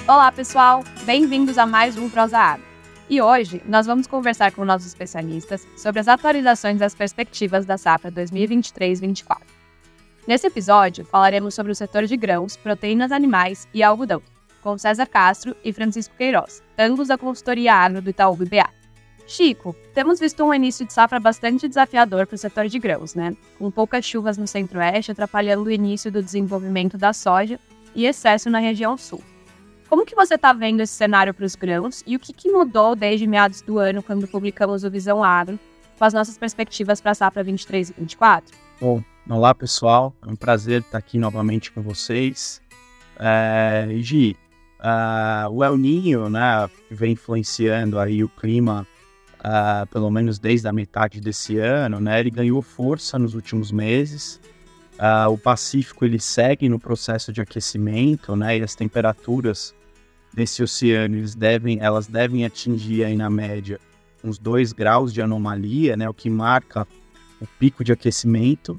Olá, pessoal! Bem-vindos a mais um Prosa Agro. E hoje nós vamos conversar com nossos especialistas sobre as atualizações das perspectivas da safra 2023-24. Nesse episódio, falaremos sobre o setor de grãos, proteínas animais e algodão, com César Castro e Francisco Queiroz, ambos da consultoria agro do Itaú BBA. Chico, temos visto um início de safra bastante desafiador para o setor de grãos, né? Com poucas chuvas no centro-oeste atrapalhando o início do desenvolvimento da soja e excesso na região sul. Como que você está vendo esse cenário para os grãos e o que mudou desde meados do ano, quando publicamos o Visão Agro, com as nossas perspectivas para a safra 23 e 24? Bom, olá pessoal, é um prazer estar aqui novamente com vocês. Gi, o El Niño, né, vem influenciando aí o clima, pelo menos desde a metade desse ano, né, ele ganhou força nos últimos meses. O Pacífico ele segue no processo de aquecimento, né, e as temperaturas desse oceano elas devem atingir aí na média uns 2 graus de anomalia, né, o que marca o pico de aquecimento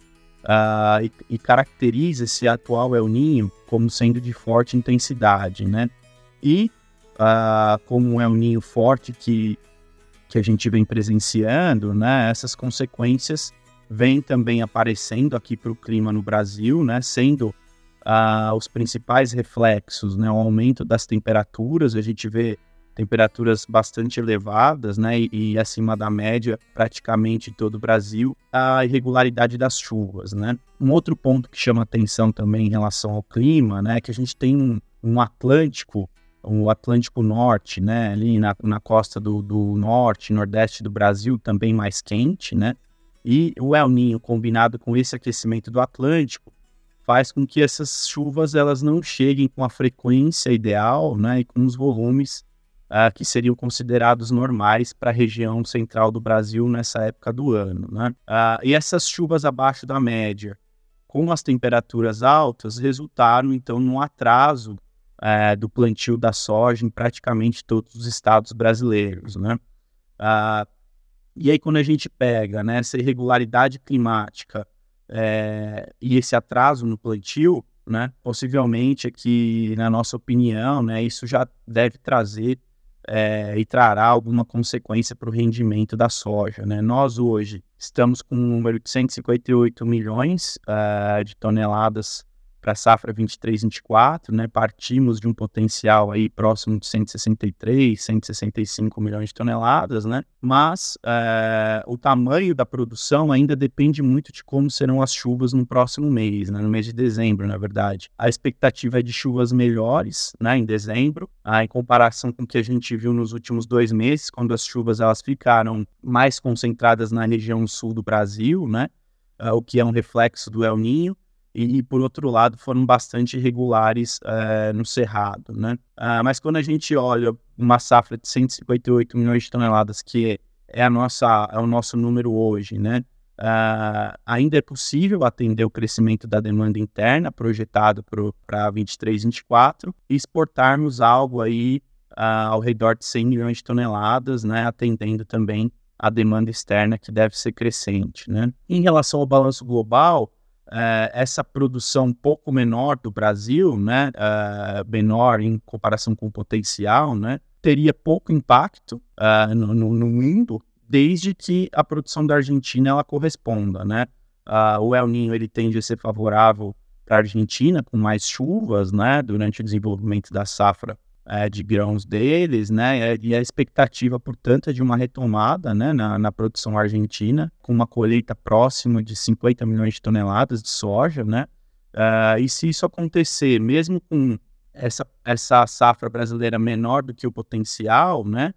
e caracteriza esse atual El Niño como sendo de forte intensidade, né? E como um El Niño forte que a gente vem presenciando, né, essas consequências vêm também aparecendo aqui para o clima no Brasil, né, sendo os principais reflexos, né, o aumento das temperaturas. A gente vê temperaturas bastante elevadas, né, e acima da média praticamente em todo o Brasil, a irregularidade das chuvas, né. Um outro ponto que chama atenção também em relação ao clima, né, é que a gente tem um Atlântico, o Atlântico Norte, né, ali na costa do norte, nordeste do Brasil, também mais quente, né, e o El Niño combinado com esse aquecimento do Atlântico faz com que essas chuvas elas não cheguem com a frequência ideal, né, e com os volumes que seriam considerados normais para a região central do Brasil nessa época do ano, né. E essas chuvas abaixo da média, com as temperaturas altas, resultaram então num atraso do plantio da soja em praticamente todos os estados brasileiros, né. E aí quando a gente pega, né, essa irregularidade climática e esse atraso no plantio, né, possivelmente aqui, na nossa opinião, né, isso já deve trazer e trará alguma consequência para o rendimento da soja, né. Nós hoje estamos com um número de 158 milhões de toneladas para a safra 23-24, né, partimos de um potencial aí próximo de 163, 165 milhões de toneladas, né, mas o tamanho da produção ainda depende muito de como serão as chuvas no próximo mês, né, no mês de dezembro, na verdade. A expectativa é de chuvas melhores, né, em dezembro, em comparação com o que a gente viu nos últimos 2 meses, quando as chuvas elas ficaram mais concentradas na região sul do Brasil, né, o que é um reflexo do El Niño. E, por outro lado, foram bastante irregulares no Cerrado, né? Mas quando a gente olha uma safra de 158 milhões de toneladas, que é o nosso número hoje, né? Ainda é possível atender o crescimento da demanda interna projetado para 23, 24 e exportarmos algo aí ao redor de 100 milhões de toneladas, né? Atendendo também a demanda externa que deve ser crescente, né? Em relação ao balanço global, essa produção um pouco menor do Brasil, né, menor em comparação com o potencial, né, teria pouco impacto no mundo, desde que a produção da Argentina ela corresponda, né. O El Niño ele tende a ser favorável para a Argentina, com mais chuvas, né, durante o desenvolvimento da safra de grãos deles, né, e a expectativa, portanto, é de uma retomada, né, na produção argentina, com uma colheita próxima de 50 milhões de toneladas de soja, né, e se isso acontecer, mesmo com essa safra brasileira menor do que o potencial, né,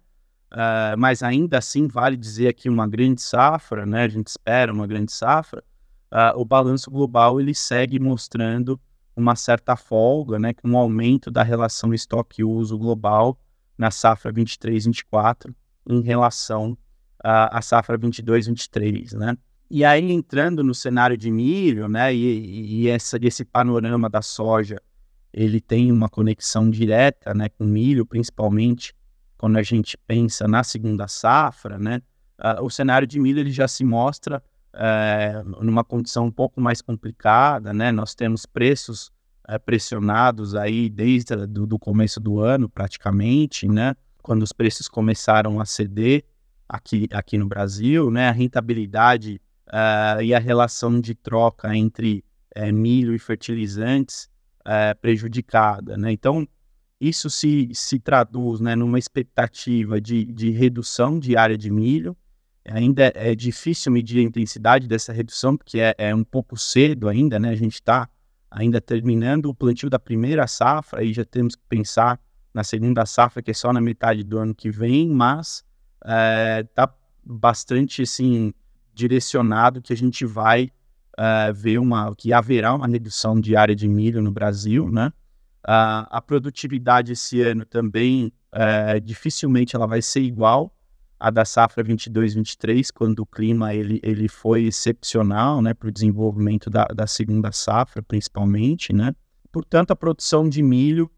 mas ainda assim vale dizer aqui uma grande safra, né, a gente espera uma grande safra, o balanço global ele segue mostrando uma certa folga, né, com um aumento da relação estoque-uso global na safra 23-24 em relação à safra 22-23, né. E aí entrando no cenário de milho, né, e esse panorama da soja, ele tem uma conexão direta, né, com milho, principalmente quando a gente pensa na segunda safra, né, o cenário de milho ele já se mostra numa condição um pouco mais complicada, né? Nós temos preços pressionados aí desde do começo do ano, praticamente, né? Quando os preços começaram a ceder aqui no Brasil, né? A rentabilidade e a relação de troca entre milho e fertilizantes prejudicada, né? Então, isso se traduz, né, numa expectativa de redução de área de milho. Ainda é difícil medir a intensidade dessa redução, porque é um pouco cedo ainda, né? A gente está ainda terminando o plantio da primeira safra e já temos que pensar na segunda safra, que é só na metade do ano que vem, mas está bastante, assim, direcionado que a gente vai ver que haverá uma redução de área de milho no Brasil, né? A produtividade esse ano também, dificilmente ela vai ser igual à da safra 22-23, quando o clima ele foi excepcional, né, para o desenvolvimento da segunda safra, principalmente, né? Portanto, a produção de milho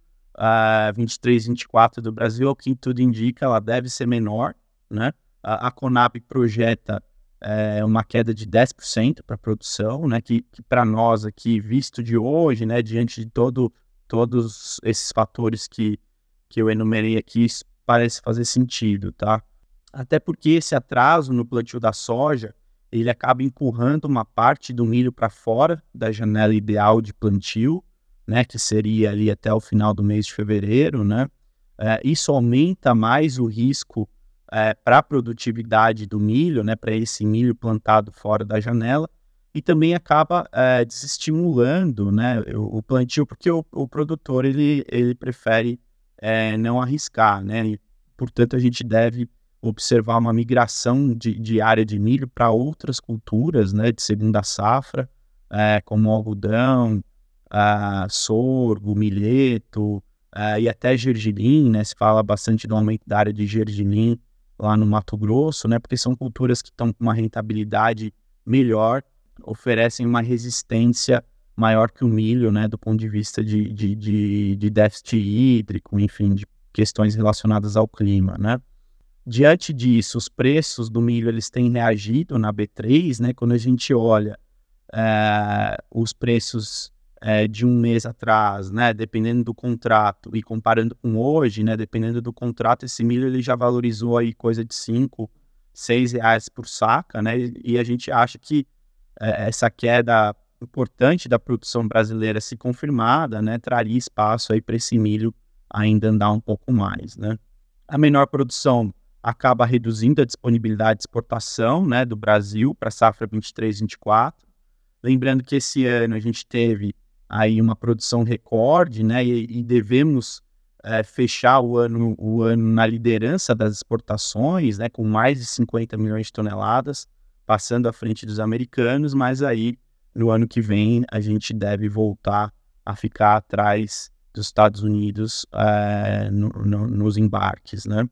23-24 do Brasil, ao que tudo indica, ela deve ser menor, né? A Conab projeta uma queda de 10% para a produção, né, que para nós aqui, visto de hoje, né, diante de todos esses fatores que eu enumerei aqui, isso parece fazer sentido, tá? Até porque esse atraso no plantio da soja, ele acaba empurrando uma parte do milho para fora da janela ideal de plantio, né, que seria ali até o final do mês de fevereiro, né? Isso aumenta mais o risco para a produtividade do milho, né, para esse milho plantado fora da janela, e também acaba desestimulando, né, o plantio, porque o produtor ele prefere não arriscar, né? E, portanto, a gente deve observar uma migração de área de milho para outras culturas, né, de segunda safra, como algodão, sorgo, milheto, e até gergelim, né? Se fala bastante do aumento da área de gergelim lá no Mato Grosso, né? Porque são culturas que estão com uma rentabilidade melhor, oferecem uma resistência maior que o milho, né? Do ponto de vista de déficit hídrico, enfim, de questões relacionadas ao clima, né? Diante disso, os preços do milho eles têm reagido na B3, né? Quando a gente olha os preços de um mês atrás, né, dependendo do contrato, e comparando com hoje, né, dependendo do contrato, esse milho ele já valorizou aí coisa de 5, 6 reais por saca, né, e a gente acha que essa queda importante da produção brasileira, se confirmada, né, traria espaço aí para esse milho ainda andar um pouco mais, né. A menor produção acaba reduzindo a disponibilidade de exportação, né, do Brasil para a safra 23-24, lembrando que esse ano a gente teve aí uma produção recorde, né, e devemos fechar o ano na liderança das exportações, né, com mais de 50 milhões de toneladas, passando à frente dos americanos, mas aí no ano que vem a gente deve voltar a ficar atrás dos Estados Unidos nos embarques, né.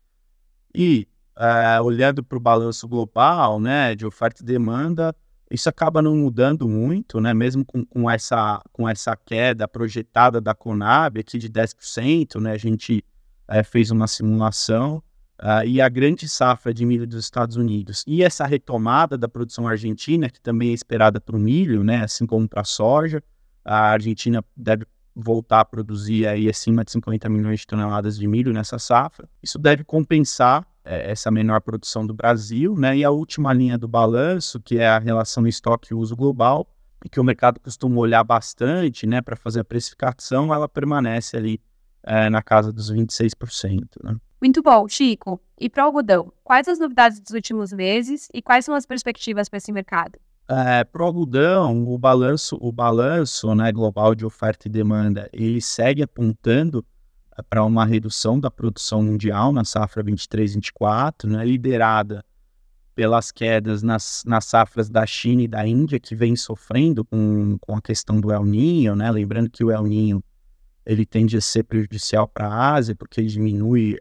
E olhando para o balanço global, né, de oferta e demanda, isso acaba não mudando muito, né? Mesmo com essa queda projetada da Conab aqui de 10%, né? A gente fez uma simulação e a grande safra de milho dos Estados Unidos e essa retomada da produção argentina, que também é esperada para o milho, né? Assim como para a soja, a Argentina deve voltar a produzir aí acima de 50 milhões de toneladas de milho nessa safra. Isso deve compensar essa menor produção do Brasil, né? E a última linha do balanço, que é a relação estoque e uso global, e que o mercado costuma olhar bastante, né, para fazer a precificação, ela permanece ali na casa dos 26%, né? Muito bom, Chico. E para o algodão, quais as novidades dos últimos meses e quais são as perspectivas para esse mercado? Para o algodão, o balanço, né, global de oferta e demanda, ele segue apontando para uma redução da produção mundial na safra 23-24, né, liderada pelas quedas nas safras da China e da Índia, que vem sofrendo com a questão do El Niño, né? Lembrando que o El Niño ele tende a ser prejudicial para a Ásia, porque ele diminui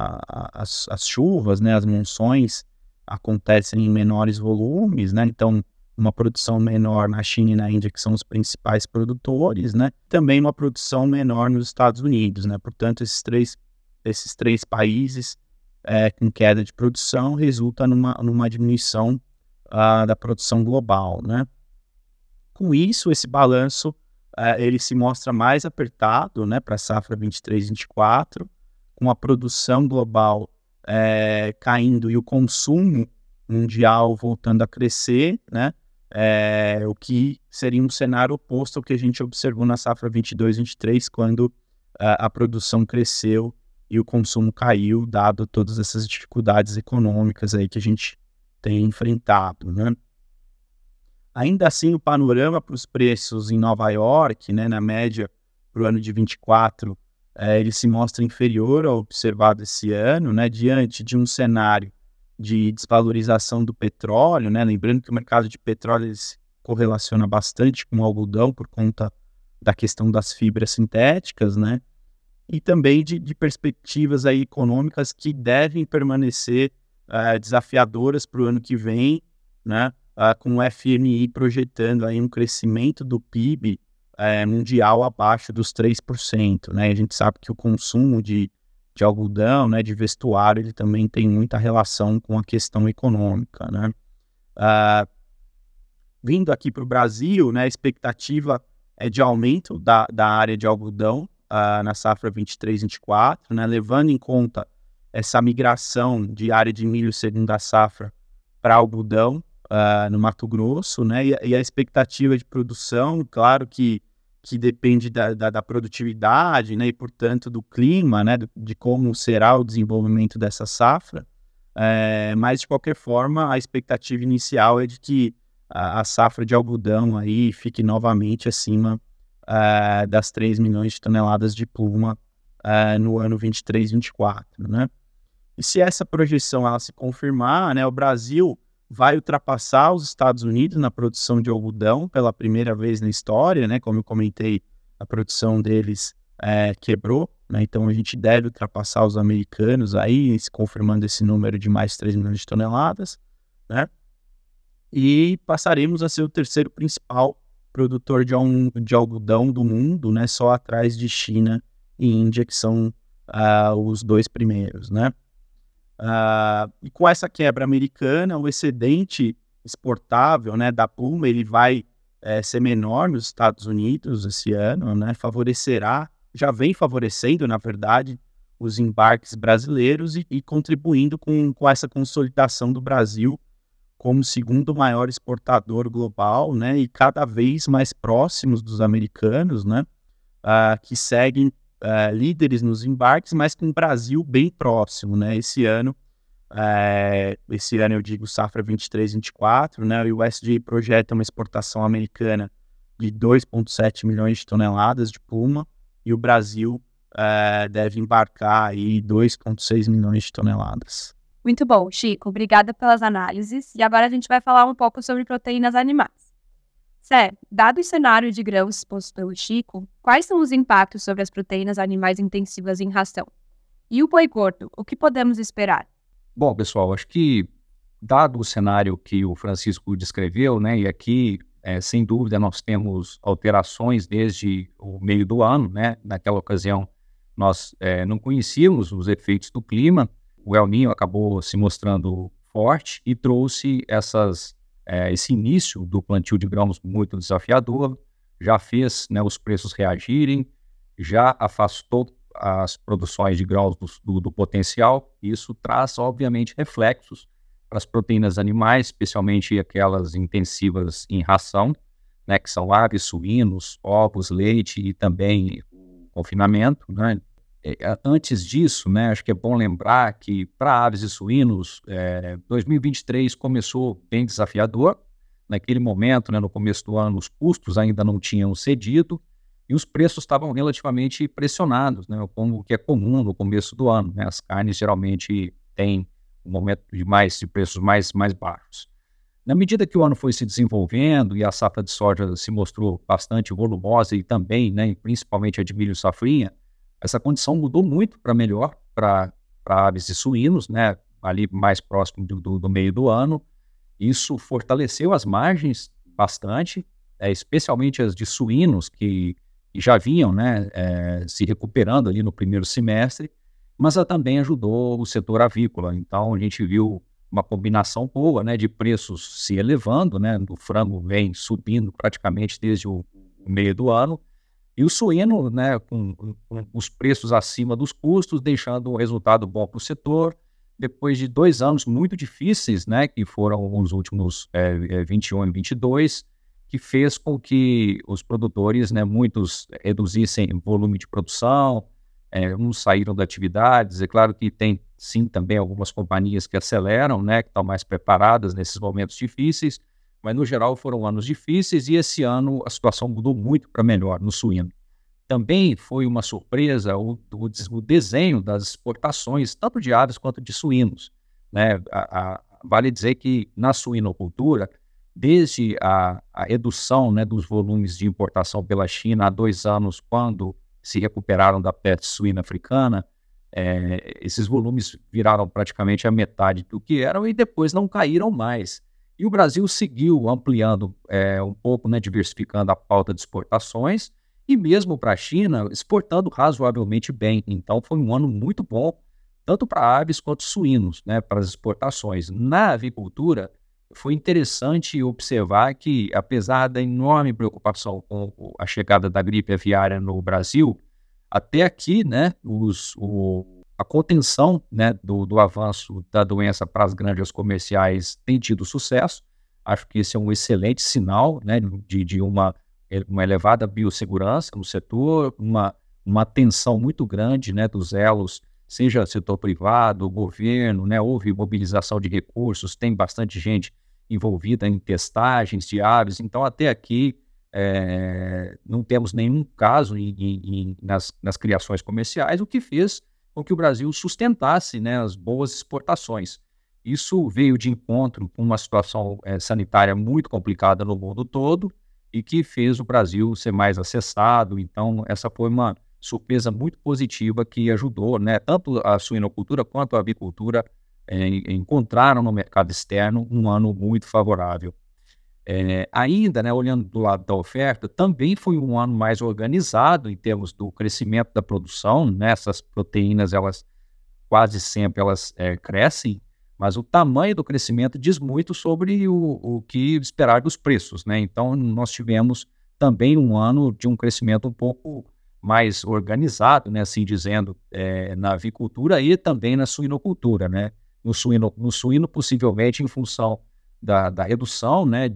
as chuvas, né? As monções acontecem em menores volumes, né? Então, uma produção menor na China e na Índia, que são os principais produtores, né? Também uma produção menor nos Estados Unidos, né? Portanto, esses três países com queda de produção resulta numa diminuição da produção global, né? Com isso, esse balanço ele se mostra mais apertado, né, para a safra 23-24, com a produção global caindo e o consumo mundial voltando a crescer, né, o que seria um cenário oposto ao que a gente observou na safra 22-23, quando a produção cresceu e o consumo caiu, dado todas essas dificuldades econômicas aí que a gente tem enfrentado, né. Ainda assim, o panorama para os preços em Nova York, né, na média para o ano de 24, ele se mostra inferior ao observado esse ano, né, diante de um cenário de desvalorização do petróleo, né, lembrando que o mercado de petróleo ele se correlaciona bastante com o algodão por conta da questão das fibras sintéticas, né, e também de perspectivas aí econômicas que devem permanecer desafiadoras para o ano que vem, né, com o FMI projetando aí um crescimento do PIB mundial abaixo dos 3%, né? A gente sabe que o consumo de algodão, né, de vestuário, ele também tem muita relação com a questão econômica, né? Vindo aqui para o Brasil, né, a expectativa é de aumento da área de algodão na safra 23-24, né, levando em conta essa migração de área de milho segunda safra para algodão, no Mato Grosso, né, e a expectativa de produção, claro que depende da produtividade, né, e portanto do clima, né, de como será o desenvolvimento dessa safra, mas de qualquer forma a expectativa inicial é de que a safra de algodão aí fique novamente acima das 3 milhões de toneladas de pluma no ano 23-24, né. E se essa projeção ela se confirmar, né, o Brasil vai ultrapassar os Estados Unidos na produção de algodão pela primeira vez na história, né? Como eu comentei, a produção deles quebrou, né? Então a gente deve ultrapassar os americanos aí, se confirmando esse número de mais 3 milhões de toneladas, né? E passaremos a ser o terceiro principal produtor de algodão do mundo, né? Só atrás de China e Índia, que são os dois primeiros, né? E com essa quebra americana, o excedente exportável, né, da pluma ele vai ser menor nos Estados Unidos esse ano, né, favorecerá, já vem favorecendo, na verdade, os embarques brasileiros e contribuindo com essa consolidação do Brasil como segundo maior exportador global, né, e cada vez mais próximos dos americanos, né, que seguem líderes nos embarques, mas com o Brasil bem próximo, né? Esse ano eu digo safra 23-24, né? E o USDA projeta uma exportação americana de 2,7 milhões de toneladas de pluma e o Brasil deve embarcar aí 2,6 milhões de toneladas. Muito bom, Chico. Obrigada pelas análises. E agora a gente vai falar um pouco sobre proteínas animais. Sé, dado o cenário de grãos exposto pelo Chico, quais são os impactos sobre as proteínas animais intensivas em ração? E o boi gordo, o que podemos esperar? Bom, pessoal, acho que, dado o cenário que o Francisco descreveu, né, e aqui, sem dúvida, nós temos alterações desde o meio do ano, né? Naquela ocasião, nós não conhecíamos os efeitos do clima, o El Niño acabou se mostrando forte e trouxe esse início do plantio de grãos muito desafiador, já fez, né, os preços reagirem, já afastou as produções de grãos do potencial. Isso traz, obviamente, reflexos para as proteínas animais, especialmente aquelas intensivas em ração, né, que são aves, suínos, ovos, leite e também o confinamento, né. Antes disso, né, acho que é bom lembrar que para aves e suínos, 2023 começou bem desafiador. Naquele momento, né, no começo do ano, os custos ainda não tinham cedido e os preços estavam relativamente pressionados, né, como o que é comum no começo do ano, né. As carnes geralmente têm um momento de preços mais baixos. Na medida que o ano foi se desenvolvendo e a safra de soja se mostrou bastante volumosa e também, né, principalmente a de milho safrinha, essa condição mudou muito para melhor para aves e suínos, né, ali mais próximo do meio do ano. Isso fortaleceu as margens bastante, especialmente as de suínos, que já vinham, né, se recuperando ali no primeiro semestre, mas ela também ajudou o setor avícola. Então, a gente viu uma combinação boa, né, de preços se elevando, né, o frango vem subindo praticamente desde o meio do ano, e o suíno, né, com os preços acima dos custos, deixando um resultado bom para o setor, depois de 2 anos muito difíceis, né, que foram os últimos 21 e 22, que fez com que os produtores, né, muitos reduzissem o volume de produção, uns saíram da atividades. É claro que tem, sim, também algumas companhias que aceleram, né, que estão mais preparadas nesses momentos difíceis, mas, no geral, foram anos difíceis e esse ano a situação mudou muito para melhor no suíno. Também foi uma surpresa o desenho das exportações, tanto de aves quanto de suínos, né? Vale dizer que na suinocultura, desde a redução, né, dos volumes de importação pela China há 2 anos, quando se recuperaram da peste suína africana, esses volumes viraram praticamente a metade do que eram e depois não caíram mais. E o Brasil seguiu ampliando um pouco, né, diversificando a pauta de exportações e mesmo para a China exportando razoavelmente bem. Então foi um ano muito bom, tanto para aves quanto suínos, né, para as exportações. Na avicultura, foi interessante observar que, apesar da enorme preocupação com a chegada da gripe aviária no Brasil, até aqui, né, a contenção, né, do avanço da doença para as granjas comerciais tem tido sucesso. Acho que esse é um excelente sinal, né, de uma elevada biossegurança no setor, uma atenção muito grande, né, dos elos, seja setor privado, governo, né, houve mobilização de recursos, tem bastante gente envolvida em testagens de aves. Então, até aqui, não temos nenhum caso nas criações comerciais, o que fez com que o Brasil sustentasse, né, as boas exportações. Isso veio de encontro com uma situação sanitária muito complicada no mundo todo e que fez o Brasil ser mais acessado. Então, essa foi uma surpresa muito positiva que ajudou, né, tanto a suinocultura quanto a avicultura encontraram no mercado externo um ano muito favorável. Ainda, né, olhando do lado da oferta, também foi um ano mais organizado em termos do crescimento da produção, né? Essas proteínas, elas quase sempre crescem, mas o tamanho do crescimento diz muito sobre o que esperar dos preços, né? Então, nós tivemos também um ano de um crescimento um pouco mais organizado, né, assim dizendo, na avicultura e também na suinocultura, né? No suíno, possivelmente em função da redução, né,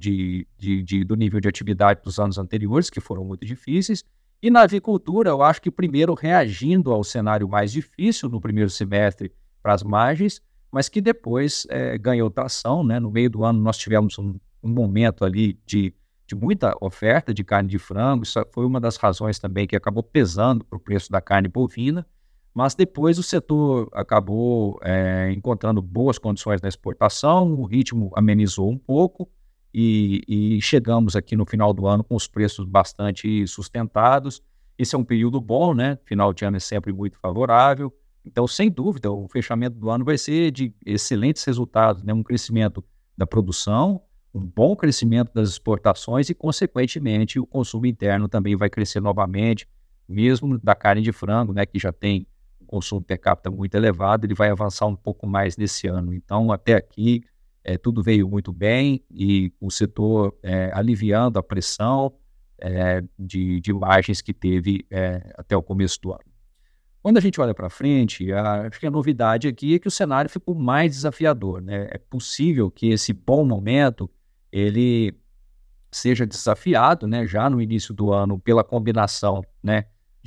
do nível de atividade dos anos anteriores, que foram muito difíceis, e na avicultura, eu acho que primeiro reagindo ao cenário mais difícil no primeiro semestre para as margens, mas que depois ganhou tração, né? No meio do ano nós tivemos um momento ali de muita oferta de carne de frango. Isso foi uma das razões também que acabou pesando para o preço da carne bovina, mas depois o setor acabou encontrando boas condições na exportação, o ritmo amenizou um pouco e chegamos aqui no final do ano com os preços bastante sustentados. Esse é um período bom, né? Final de ano é sempre muito favorável. Então, sem dúvida, o fechamento do ano vai ser de excelentes resultados, né? Um crescimento da produção, um bom crescimento das exportações e, consequentemente, o consumo interno também vai crescer novamente, mesmo da carne de frango, né, que já tem um consumo per capita muito elevado, ele vai avançar um pouco mais nesse ano. Então, até aqui, tudo veio muito bem e o setor aliviando a pressão de margens que teve até o começo do ano. Quando a gente olha para frente, acho que a novidade aqui é que o cenário ficou mais desafiador, né? É possível que esse bom momento ele seja desafiado, né, já no início do ano pela combinação, né,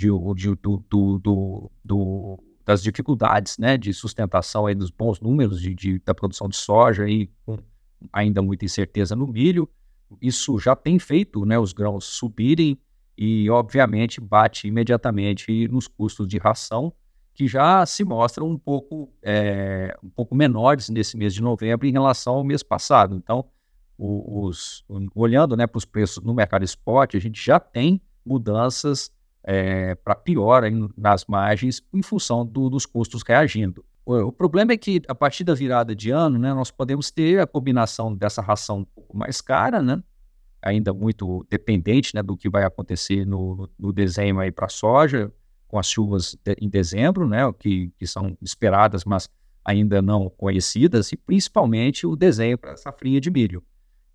das dificuldades, né, de sustentação aí dos bons números da produção de soja e com ainda muita incerteza no milho. Isso já tem feito, né, os grãos subirem e, obviamente, bate imediatamente nos custos de ração, que já se mostram um pouco menores nesse mês de novembro em relação ao mês passado. Então, olhando, né, para os preços no mercado spot, a gente já tem mudanças para pior nas margens em função dos custos reagindo. O problema é que, a partir da virada de ano, né, nós podemos ter a combinação dessa ração um pouco mais cara, né, ainda muito dependente, né, do que vai acontecer no desenho aí para a soja, com as chuvas em dezembro, né, que são esperadas, mas ainda não conhecidas, e principalmente o desenho para a safrinha de milho.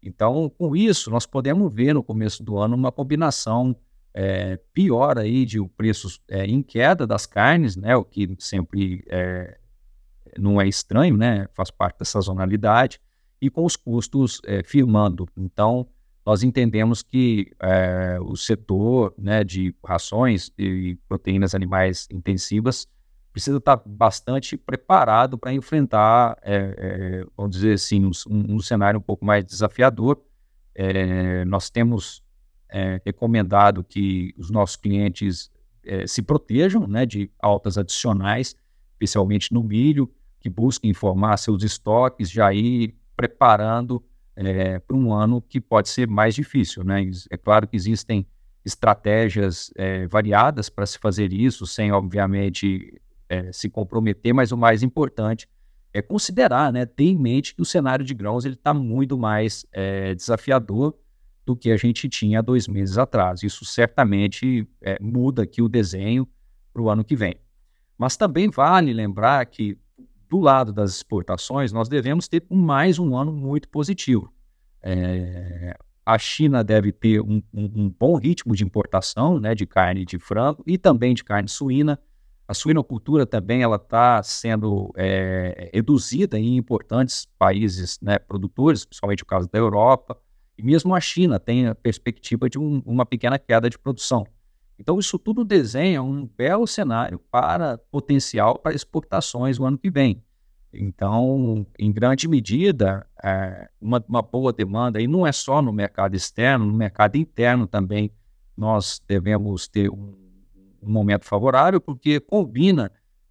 Então, com isso, nós podemos ver no começo do ano uma combinação pior aí de preços em queda das carnes, né, o que sempre não é estranho, né, faz parte da sazonalidade, e com os custos firmando. Então, nós entendemos que o setor, né, de rações e proteínas animais intensivas precisa estar bastante preparado para enfrentar, vamos dizer assim, um cenário um pouco mais desafiador. Nós temos recomendado que os nossos clientes se protejam, né, de altas adicionais, especialmente no milho, que busquem informar seus estoques, já ir preparando para um ano que pode ser mais difícil, né? É claro que existem estratégias variadas para se fazer isso, sem, obviamente, se comprometer, mas o mais importante é considerar, né, ter em mente que o cenário de grãos está muito mais desafiador do que a gente tinha há 2 meses atrás. Isso certamente muda aqui o desenho para o ano que vem. Mas também vale lembrar que, do lado das exportações, nós devemos ter mais um ano muito positivo. A China deve ter um bom ritmo de importação, né, de carne de frango e também de carne suína. A suinocultura também está sendo reduzida em importantes países, né, produtores, principalmente o caso da Europa, e mesmo a China tem a perspectiva de uma pequena queda de produção. Então, isso tudo desenha um belo cenário para potencial para exportações no ano que vem. Então, em grande medida, uma boa demanda, e não é só no mercado externo, no mercado interno também, nós devemos ter um momento favorável, porque combina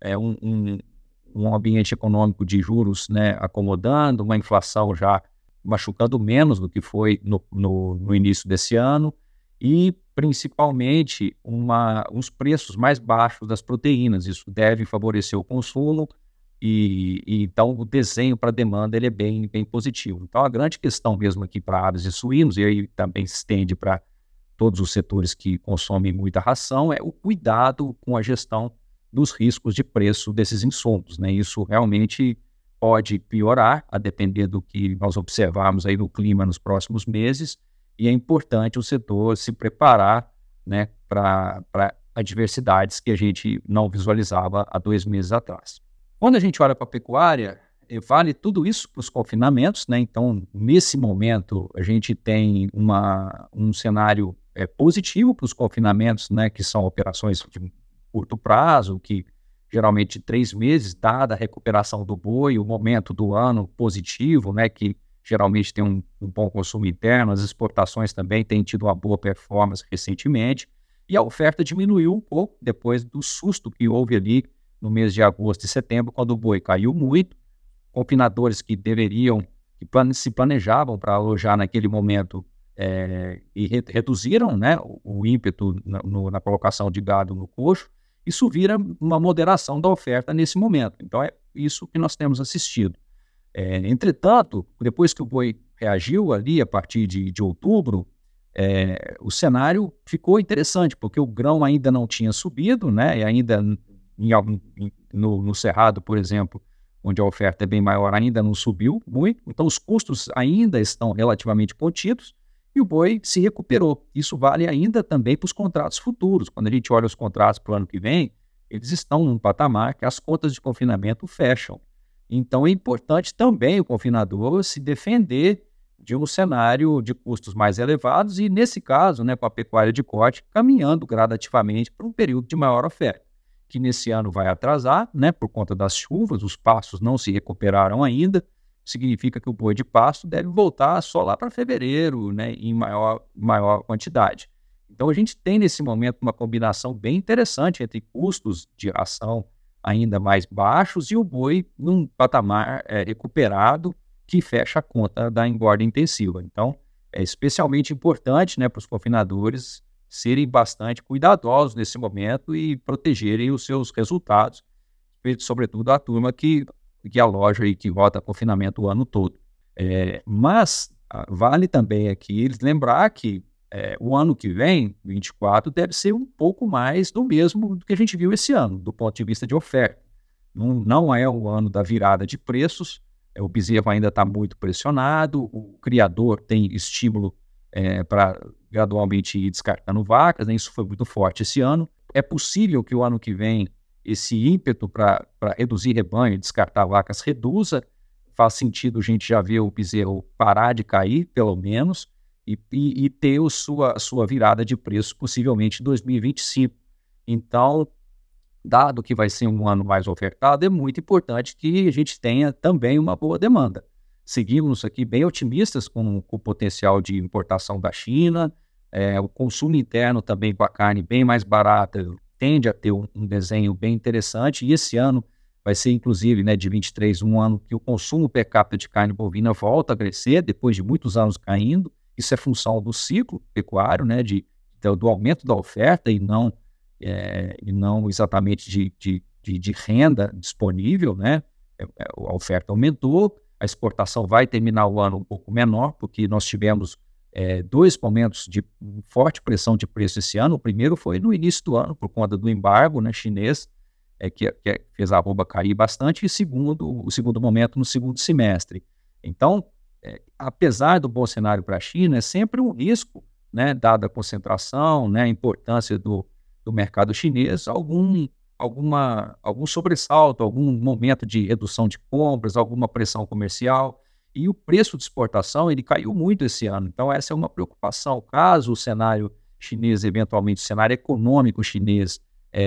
um ambiente econômico de juros, né, acomodando, uma inflação já machucando menos do que foi no início desse ano, e principalmente uns preços mais baixos das proteínas. Isso deve favorecer o consumo, e então o desenho para a demanda ele é bem positivo. Então a grande questão mesmo aqui para aves e suínos, e aí também se estende para todos os setores que consomem muita ração, é o cuidado com a gestão dos riscos de preço desses insumos, né? Isso realmente pode piorar, a depender do que nós observarmos aí no clima nos próximos meses, e é importante o setor se preparar, né, para adversidades que a gente não visualizava há 2 meses atrás. Quando a gente olha para a pecuária, vale tudo isso para os confinamentos, né? Então, nesse momento, a gente tem um cenário positivo para os confinamentos, né, que são operações de curto prazo, que geralmente 3 meses, dada a recuperação do boi, o momento do ano positivo, né, que geralmente tem um bom consumo interno, as exportações também têm tido uma boa performance recentemente, e a oferta diminuiu um pouco depois do susto que houve ali no mês de agosto e setembro, quando o boi caiu muito. Confinadores que se planejavam para alojar naquele momento e reduziram, né, o ímpeto na colocação de gado no coxo. Isso vira uma moderação da oferta nesse momento. Então, é isso que nós temos assistido. Entretanto, depois que o boi reagiu ali, a partir de outubro, o cenário ficou interessante, porque o grão ainda não tinha subido, né? E ainda no Cerrado, por exemplo, onde a oferta é bem maior, ainda não subiu muito. Então, os custos ainda estão relativamente contidos e o boi se recuperou. Isso vale ainda também para os contratos futuros. Quando a gente olha os contratos para o ano que vem, eles estão num patamar que as contas de confinamento fecham. Então, é importante também o confinador se defender de um cenário de custos mais elevados e, nesse caso, né, com a pecuária de corte, caminhando gradativamente para um período de maior oferta, que nesse ano vai atrasar, né, por conta das chuvas, os pastos não se recuperaram ainda, significa que o boi de pasto deve voltar só lá para fevereiro, né, em maior quantidade. Então, a gente tem nesse momento uma combinação bem interessante entre custos de ração ainda mais baixos e o boi num patamar recuperado que fecha a conta da engorda intensiva. Então, é especialmente importante, né, para os confinadores serem bastante cuidadosos nesse momento e protegerem os seus resultados, sobretudo a turma que aloja e que rota confinamento o ano todo. Mas vale também aqui eles lembrar que o ano que vem, 24, deve ser um pouco mais do mesmo do que a gente viu esse ano, do ponto de vista de oferta. Não é o ano da virada de preços, o bezerro ainda está muito pressionado, o criador tem estímulo para gradualmente ir descartando vacas, né? Isso foi muito forte esse ano. É possível que o ano que vem esse ímpeto para reduzir rebanho, descartar vacas, reduza. Faz sentido a gente já ver o bezerro parar de cair, pelo menos, e ter sua virada de preço possivelmente em 2025. Então, dado que vai ser um ano mais ofertado, é muito importante que a gente tenha também uma boa demanda. Seguimos aqui bem otimistas com o potencial de importação da China, o consumo interno também com a carne bem mais barata tende a ter um desenho bem interessante, e esse ano vai ser inclusive, né, de 23, um ano que o consumo per capita de carne bovina volta a crescer, depois de muitos anos caindo. Isso é função do ciclo pecuário, né, do aumento da oferta e não exatamente de renda disponível, né? A oferta aumentou, a exportação vai terminar o ano um pouco menor, porque nós tivemos 2 momentos de forte pressão de preço esse ano. O primeiro foi no início do ano, por conta do embargo, né, chinês, que fez a arroba cair bastante, e o segundo momento no segundo semestre. Então, apesar do bom cenário para a China, é sempre um risco, né, dada a concentração, né, a importância do mercado chinês, algum sobressalto, algum momento de redução de compras, alguma pressão comercial, e o preço de exportação ele caiu muito esse ano. Então essa é uma preocupação. Caso o cenário chinês, eventualmente o cenário econômico chinês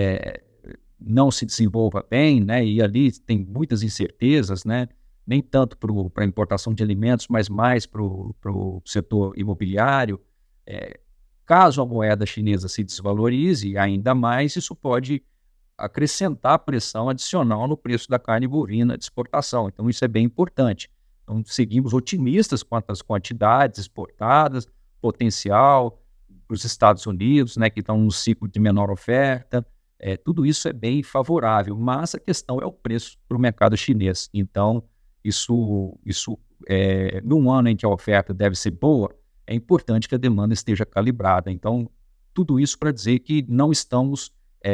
não se desenvolva bem, né, e ali tem muitas incertezas, né, nem tanto para a importação de alimentos, mas mais para o setor imobiliário. Caso a moeda chinesa se desvalorize ainda mais, isso pode acrescentar pressão adicional no preço da carne bovina de exportação. Então, isso é bem importante. Então, seguimos otimistas quanto às quantidades exportadas, potencial para os Estados Unidos, né, que estão num ciclo de menor oferta. Tudo isso é bem favorável, mas a questão é o preço para o mercado chinês. Então, isso num ano em que a oferta deve ser boa, é importante que a demanda esteja calibrada. Então, tudo isso para dizer que não estamos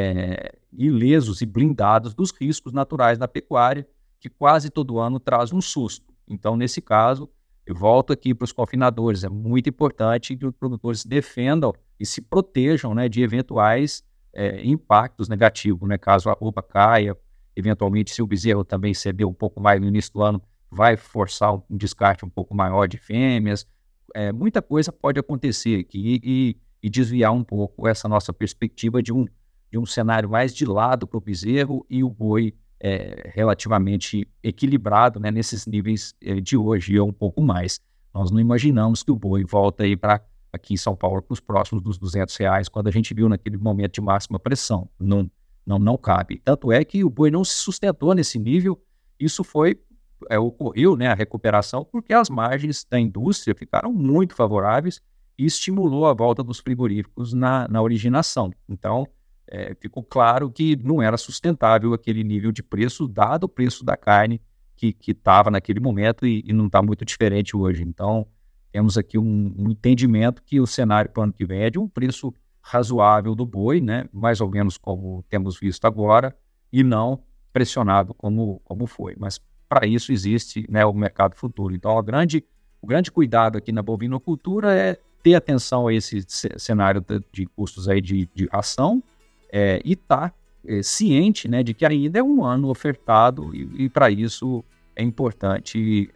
ilesos e blindados dos riscos naturais da pecuária, que quase todo ano traz um susto. Então, nesse caso, eu volto aqui para os confinadores. É muito importante que os produtores defendam e se protejam, né, de eventuais impactos negativos, né? Caso a arroba caia, eventualmente, se o bezerro também ceder um pouco mais no início do ano, vai forçar um descarte um pouco maior de fêmeas. Muita coisa pode acontecer aqui e desviar um pouco essa nossa perspectiva de um cenário mais de lado para o bezerro e o boi relativamente equilibrado, né, nesses níveis de hoje ou um pouco mais. Nós não imaginamos que o boi volta aí aqui em São Paulo para os próximos dos R$200, quando a gente viu naquele momento de máxima pressão. Não cabe. Tanto é que o boi não se sustentou nesse nível. Isso ocorreu, né, a recuperação, porque as margens da indústria ficaram muito favoráveis e estimulou a volta dos frigoríficos na originação. Então, ficou claro que não era sustentável aquele nível de preço, dado o preço da carne que estava naquele momento e não está muito diferente hoje. Então, temos aqui um entendimento que o cenário para o ano que vem é de um preço razoável do boi, né, mais ou menos como temos visto agora, e não pressionado como foi. Mas para isso existe, né, o mercado futuro. Então, o grande cuidado aqui na bovinocultura é ter atenção a esse cenário de custos aí de ração e estar ciente, né, de que ainda é um ano ofertado e para isso é importante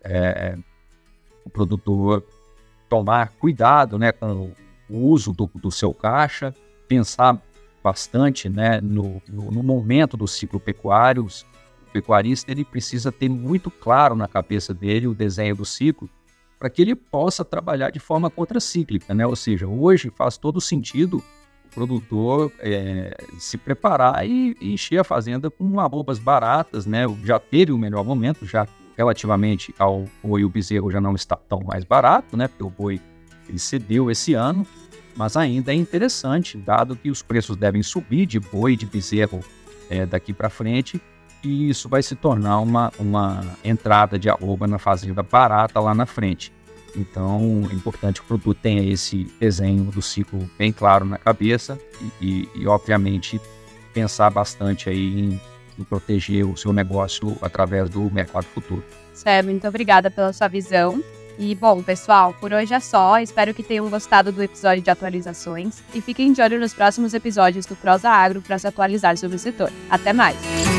o produtor tomar cuidado, né, com o uso do seu caixa, pensar bastante, né, no momento do ciclo pecuário. O pecuarista ele precisa ter muito claro na cabeça dele o desenho do ciclo para que ele possa trabalhar de forma contracíclica, né? Ou seja, hoje faz todo sentido o produtor se preparar e encher a fazenda com arrobas baratas, né? Já teve o melhor momento, já relativamente ao boi, o bezerro já não está tão mais barato, né? Porque o boi ele cedeu esse ano, mas ainda é interessante, dado que os preços devem subir de boi e de bezerro daqui para frente, e isso vai se tornar uma entrada de arroba na fazenda barata lá na frente. Então, é importante que o produto tenha esse desenho do ciclo bem claro na cabeça e obviamente, pensar bastante aí e proteger o seu negócio através do mercado futuro. Certo, muito obrigada pela sua visão. E, bom, pessoal, por hoje é só. Espero que tenham gostado do episódio de atualizações e fiquem de olho nos próximos episódios do Prosa Agro para se atualizar sobre o setor. Até mais!